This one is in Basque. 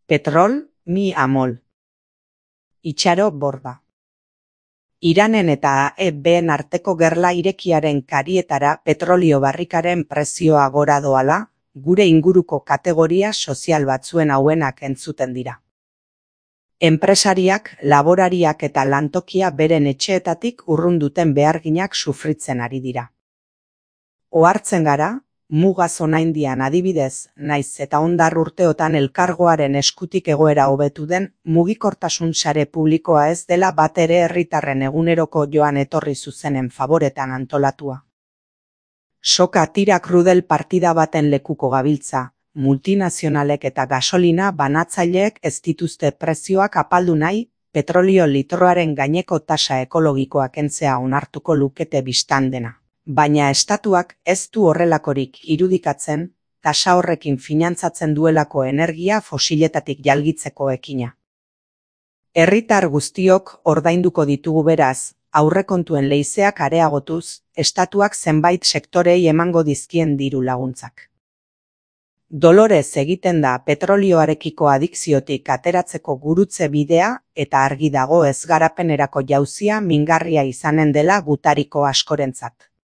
Petrol, mi amol. Itxaro borda. Iranen eta AEBen arteko gerla irekiaren karietara petrolio barrikaren prezioa gora doala, gure inguruko kategoria sozial batzuen hauenak entzuten dira. Enpresariak, laborariak eta lantokia beren etxeetatik urrun duten beharginak sufritzen ari dira. Ohartzen gara, mugaz onaindian adibidez, naiz eta ondar urteotan elkargoaren eskutik egoera hobetu den, mugikortasun sare publikoa ez dela batere herritarren eguneroko joan etorri zuzenen favoretan antolatua. Soka tira krudel partida baten lekuko gabiltza, multinazionalek eta gasolina banatzaileek ez dituzte prezioak apaldu nahi, petrolio litroaren gaineko tasa ekologikoa kentzea onartuko lukete bistan dena. Baina estatuak ez du horrelakorik irudikatzen, tasa horrekin finantzatzen duelako energia fosiletatik jalgitzeko ekina. Herritar guztiok ordainduko ditugu beraz, aurrekontuen leizeak areagotuz, estatuak zenbait sektorei emango dizkien diru laguntzak. Dolorez egiten da petrolioarekiko adikziotik ateratzeko gurutze bidea eta argi dago ez garapenerako jauzia mingarria izanen dela gutariko askorentzat.